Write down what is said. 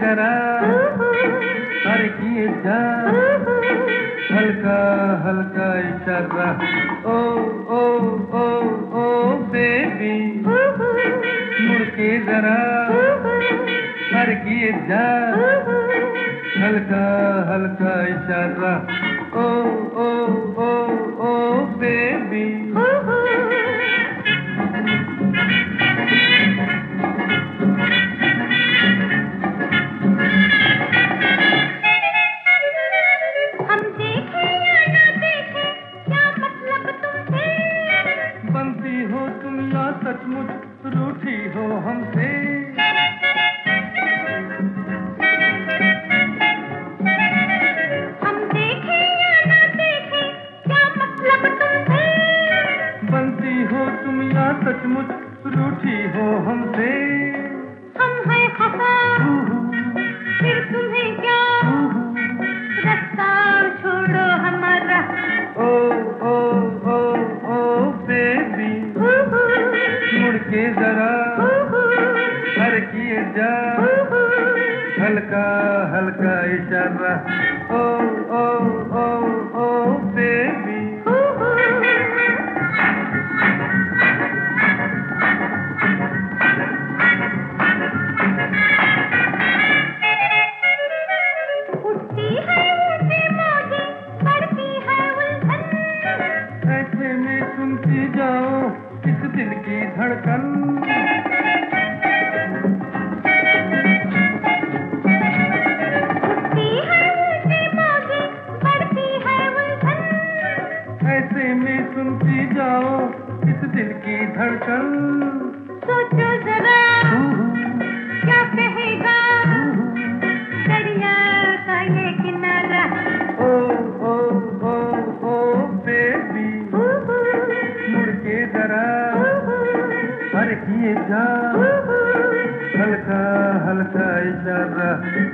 जरा हर किए जा हल्का हल्का इशारा ओ ओ ओ ओ बेबी मुड़ के जरा हर किए जा हल्का हल्का इशारा ओ ओ ओ ओ बेबी बनती हो तुम या सचमुच रूठी हो हमसे हम देखें या ना देखें क्या मतलब तुमसे बनती हो तुम या सचमुच रूठी हो हमसे हम हैं खफा फिर तुम्हें क्या रास्ता छोड़ो हमारा ओ ओ ओ ओ बेबी मुड़ के जरा हर किए जा हल्का हल्का इशारा ओ ओ ओ ओ बेबी उठती है ऊंची मौजें बढ़ती है उलझन ऐसे में सुनती जाओ इस दिल की धड़कन उठती है ऊंची मौजें बढ़ती है उलझन ऐसे में सुनती जाओ इस दिल की धड़कन सोचो जरा क्या कहेगा दरिया का ये किनारा ओ ओ ओ ओ बेबी मुड़ के जरा हर किए जा हल्का हल्का इशारा